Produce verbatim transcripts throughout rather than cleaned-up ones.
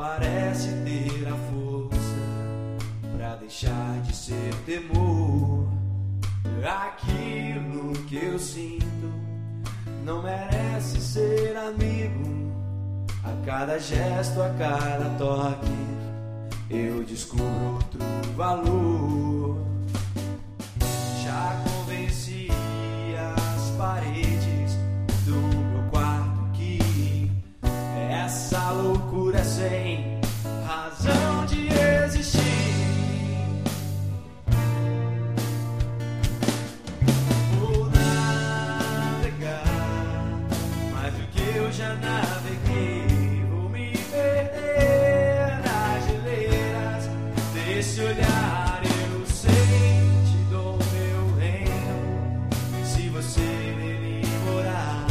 parece ter a força pra deixar de ser temor. Aquilo que eu sinto não merece ser amigo. A cada gesto, a cada toque, eu descubro outro valor. Já convenci as paredes do meu quarto que essa loucura é sem razão de existir. Vou navegar mais do que eu já naveguei. Vou me perder nas geleiras desse olhar. Eu sei, te dou meu reino se você nele morar.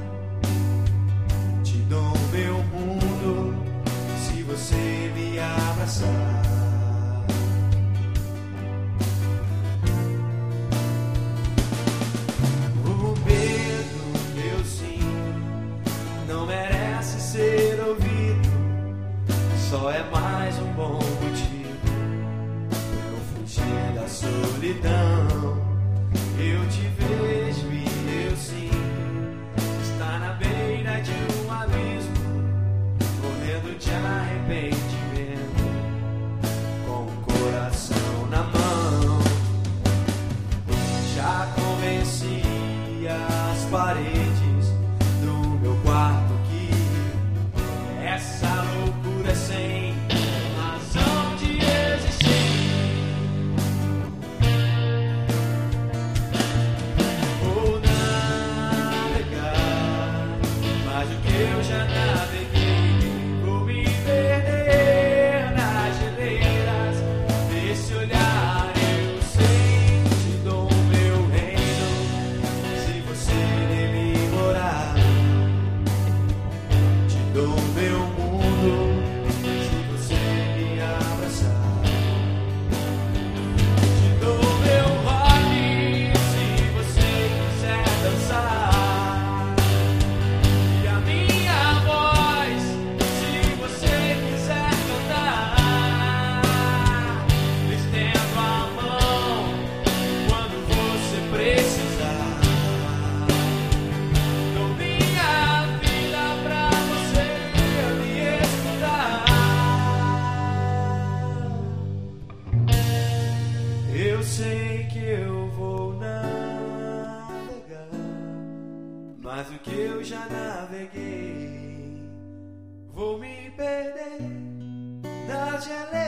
Te dou meu mundo se você me abraçar. O medo que eu sinto não merece ser ouvido. Só é mais um bom motivo pra eu fugir da solidão. Eu te vejo e eu sinto estar na beira de um abismo, morrendo de arrependimento, com o coração na mão. Já convenci as paredes do meu quarto que essa loucura é sem razão de existir. Vou navegar mais do que eu já naveguei. Vou me perder nas geleiras desse olhar. Eu sei, te dou meu reino se você nele morar. Te dou meu mundo se você me abraçar. Te dou meu rock se você quiser dançar. E a minha voz se você quiser cantar. Estendo a mão quando você precisar. Dou minha vida pra você me escutar. Eu sei que eu vou navegar mais do que eu já naveguei. Vou me perder nas geleiras